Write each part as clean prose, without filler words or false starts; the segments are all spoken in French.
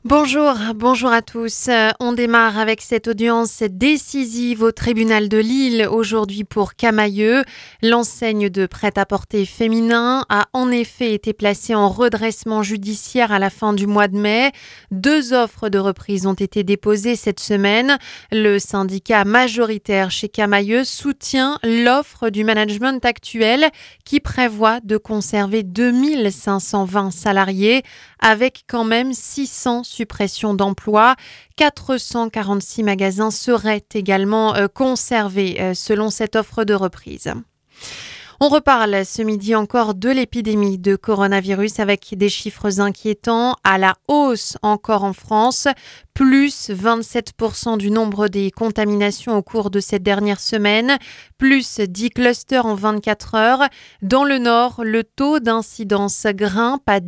Bonjour à tous. On démarre avec cette audience décisive au tribunal de Lille aujourd'hui pour Camaïeu. L'enseigne de prêt-à-porter féminin a en effet été placée en redressement judiciaire à la fin du mois de mai. 2 offres de reprise ont été déposées cette semaine. Le syndicat majoritaire chez Camaïeu soutient l'offre du management actuel qui prévoit de conserver 2520 salariés avec quand même 600 suppressions d'emplois. 446 magasins seraient également conservés selon cette offre de reprise. On reparle ce midi encore de l'épidémie de coronavirus avec des chiffres inquiétants à la hausse encore en France. Plus 27% du nombre des contaminations au cours de cette dernière semaine, plus 10 clusters en 24 heures. Dans le Nord, le taux d'incidence grimpe à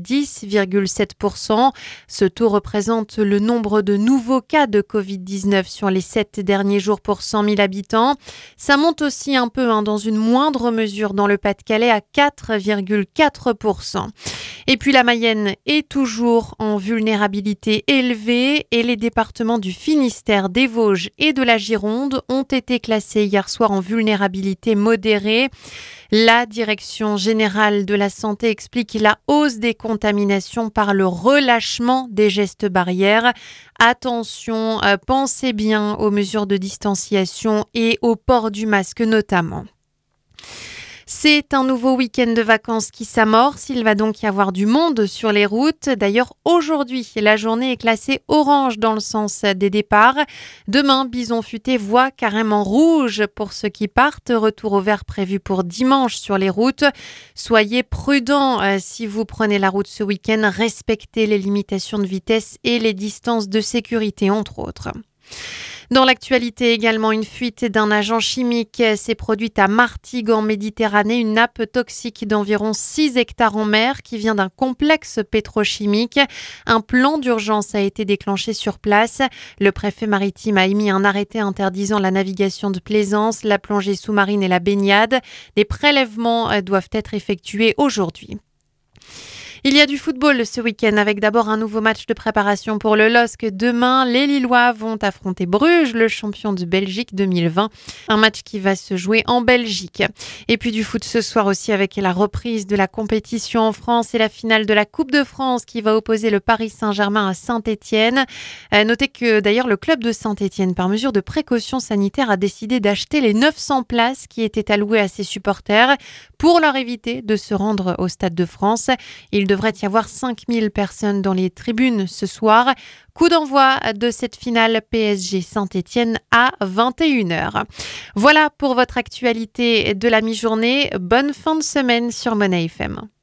10,7%. Ce taux représente le nombre de nouveaux cas de Covid-19 sur les 7 derniers jours pour 100 000 habitants. Ça monte aussi un peu dans une moindre mesure dans le Pas-de-Calais à 4,4%. Et puis la Mayenne est toujours en vulnérabilité élevée et les départements du Finistère, des Vosges et de la Gironde ont été classés hier soir en vulnérabilité modérée. La Direction générale de la santé explique la hausse des contaminations par le relâchement des gestes barrières. Attention, pensez bien aux mesures de distanciation et au port du masque notamment. C'est un nouveau week-end de vacances qui s'amorce. Il va donc y avoir du monde sur les routes. D'ailleurs, aujourd'hui, la journée est classée orange dans le sens des départs. Demain, Bison Futé voit carrément rouge pour ceux qui partent. Retour au vert prévu pour dimanche sur les routes. Soyez prudents si vous prenez la route ce week-end. Respectez les limitations de vitesse et les distances de sécurité, entre autres. Dans l'actualité également, une fuite d'un agent chimique s'est produite à Martigues en Méditerranée, une nappe toxique d'environ 6 hectares en mer qui vient d'un complexe pétrochimique. Un plan d'urgence a été déclenché sur place. Le préfet maritime a émis un arrêté interdisant la navigation de plaisance, la plongée sous-marine et la baignade. Des prélèvements doivent être effectués aujourd'hui. Il y a du football ce week-end avec d'abord un nouveau match de préparation pour le LOSC. Demain, les Lillois vont affronter Bruges, le champion de Belgique 2020. Un match qui va se jouer en Belgique. Et puis du foot ce soir aussi avec la reprise de la compétition en France et la finale de la Coupe de France qui va opposer le Paris Saint-Germain à Saint-Étienne. Notez que d'ailleurs le club de Saint-Étienne, par mesure de précaution sanitaire, a décidé d'acheter les 900 places qui étaient allouées à ses supporters pour leur éviter de se rendre au Stade de France. Il devrait y avoir 5000 personnes dans les tribunes ce soir. Coup d'envoi de cette finale PSG Saint-Étienne à 21h. Voilà pour votre actualité de la mi-journée. Bonne fin de semaine sur Monnaie FM.